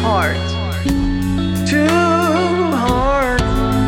heart. Two heart.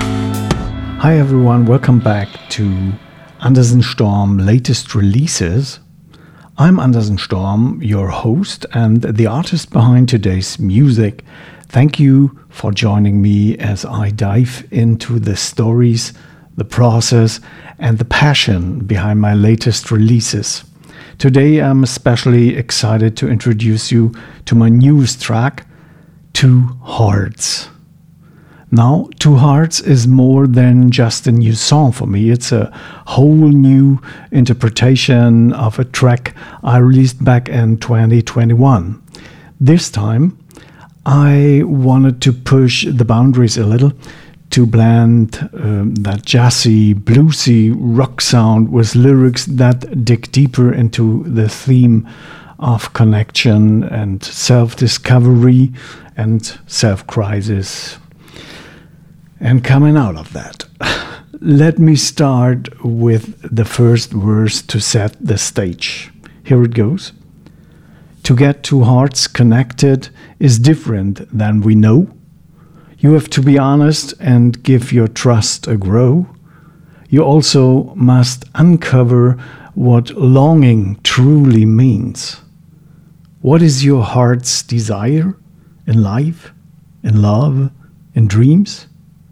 Hi everyone, welcome back to Andersen Storm latest releases. I'm Andersen Storm, your host and the artist behind today's music. Thank you for joining me as I dive into the stories, the process, and the passion behind my latest releases. Today I'm especially excited to introduce you to my newest track, Two Hearts. Now, Two Hearts is more than just a new song for me. It's a whole new interpretation of a track I released back in 2021. This time, I wanted to push the boundaries a little to blend that jazzy, bluesy rock sound with lyrics that dig deeper into the theme of connection and self-discovery and self-crisis. And coming out of that, let me start with the first verse to set the stage. Here it goes. To get two hearts connected is different than we know. You have to be honest and give your trust a grow. You also must uncover what longing truly means. What is your heart's desire in life, in love, in dreams?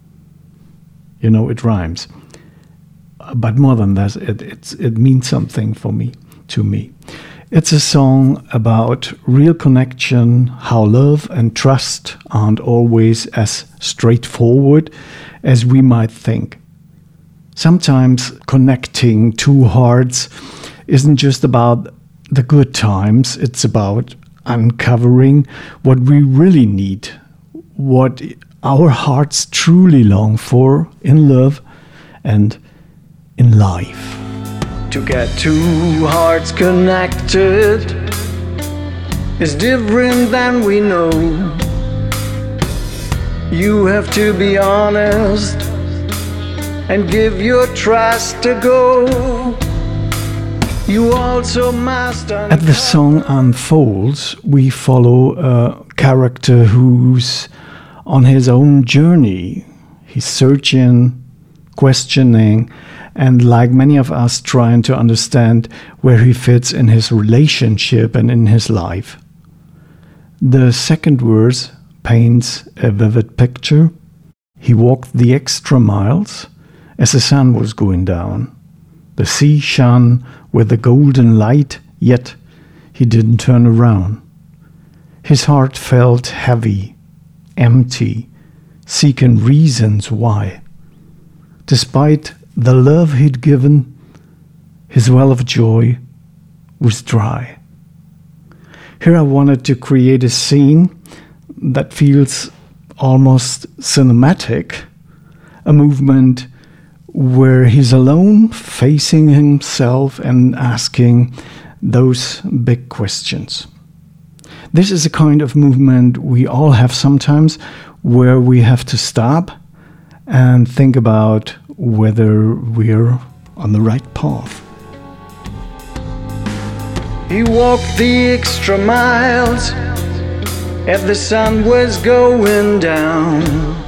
You know, it rhymes. But more than that, it means something to me. It's a song about real connection, how love and trust aren't always as straightforward as we might think. Sometimes connecting two hearts isn't just about the good times, it's about uncovering what we really need, what our hearts truly long for in love and in life. To get two hearts connected is different than we know. You have to be honest and give your trust a go. You also must As the song unfolds, we follow a character who's on his own journey. He's searching, questioning, and like many of us, trying to understand where he fits in his relationship and in his life. The second verse paints a vivid picture. He walked the extra miles as the sun was going down. The sea shone with a golden light, yet he didn't turn around. His heart felt heavy, empty, seeking reasons why. Despite the love he'd given, his well of joy was dry. Here I wanted to create a scene that feels almost cinematic, a movement where he's alone, facing himself and asking those big questions. This is a kind of movement we all have sometimes, where we have to stop and think about whether we're on the right path. He walked the extra miles as the sun was going down.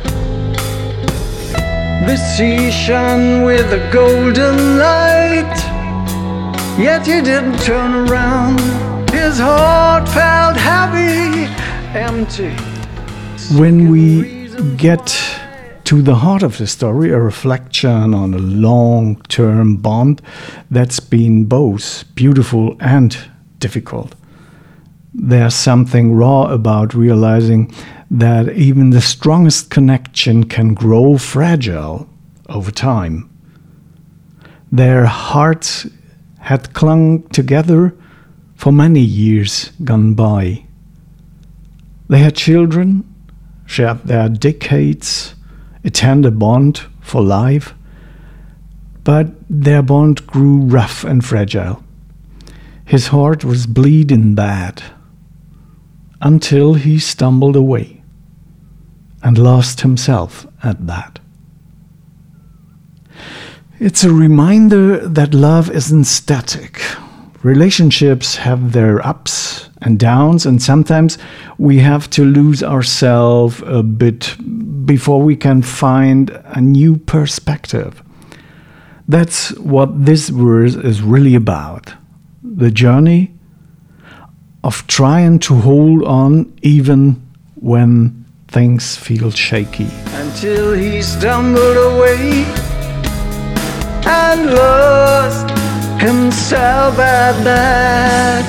The sea shone with a golden light, yet he didn't turn around. His heart felt heavy, empty. When we get to the heart of the story, a reflection on a long-term bond that's been both beautiful and difficult. There's something raw about realizing that even the strongest connection can grow fragile over time. Their hearts had clung together for many years gone by. They had children, shared their decades, a tender bond for life, but their bond grew rough and fragile. His heart was bleeding bad until he stumbled away and lost himself at that. It's a reminder that love isn't static. Relationships have their ups and downs, and sometimes we have to lose ourselves a bit before we can find a new perspective. That's what this verse is really about. The journey of trying to hold on even when things feel shaky. Until he stumbled away and lost himself at that.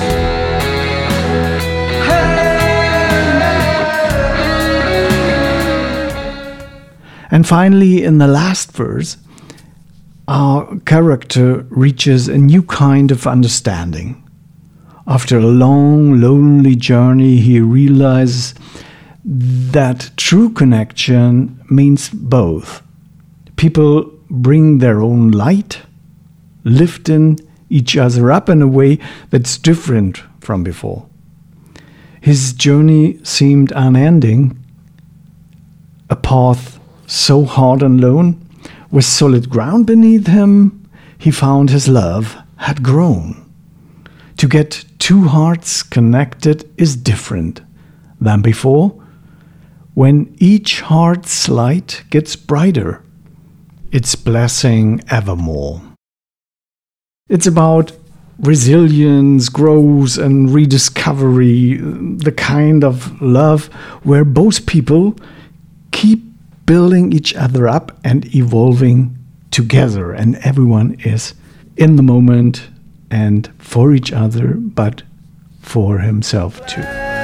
And finally, in the last verse, our character reaches a new kind of understanding. After a long, lonely journey, he realizes that true connection means both. People bring their own light, lifting each other up in a way that's different from before. His journey seemed unending, a path so hard and lone. With solid ground beneath him, he found his love had grown. To get two hearts connected is different than before. When each heart's light gets brighter, it's blessing evermore. It's about resilience, growth, and rediscovery, the kind of love where both people keep building each other up and evolving together, and everyone is in the moment and for each other, but for himself too.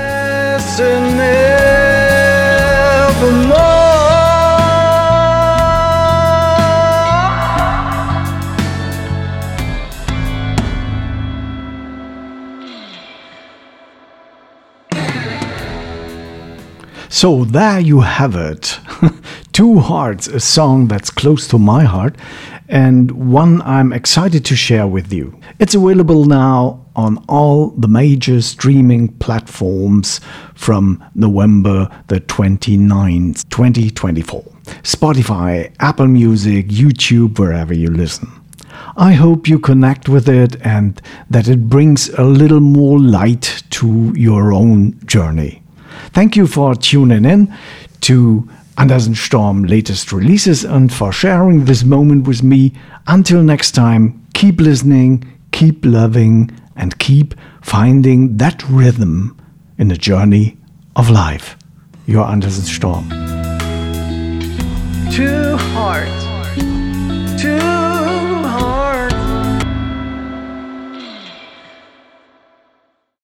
So there you have it. Two Hearts, a song that's close to my heart and one I'm excited to share with you. It's available now on all the major streaming platforms from November the 29th, 2024. Spotify, Apple Music, YouTube, wherever you listen. I hope you connect with it and that it brings a little more light to your own journey. Thank you for tuning in to Andersen Storm latest releases and for sharing this moment with me. Until next time, keep listening, keep loving, and keep finding that rhythm in the journey of life. Your Andersen Storm. Two hearts, two